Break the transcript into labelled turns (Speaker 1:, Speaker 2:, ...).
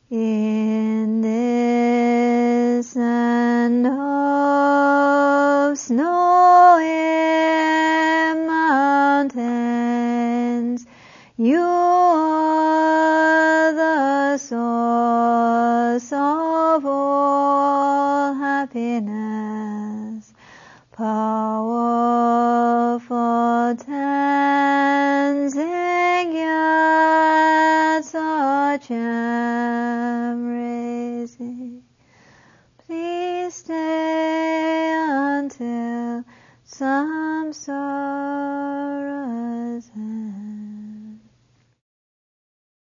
Speaker 1: In this land of snow and mountains, you are the source of all happiness. Powerful Tanzania, such embracing. Please stay until some sort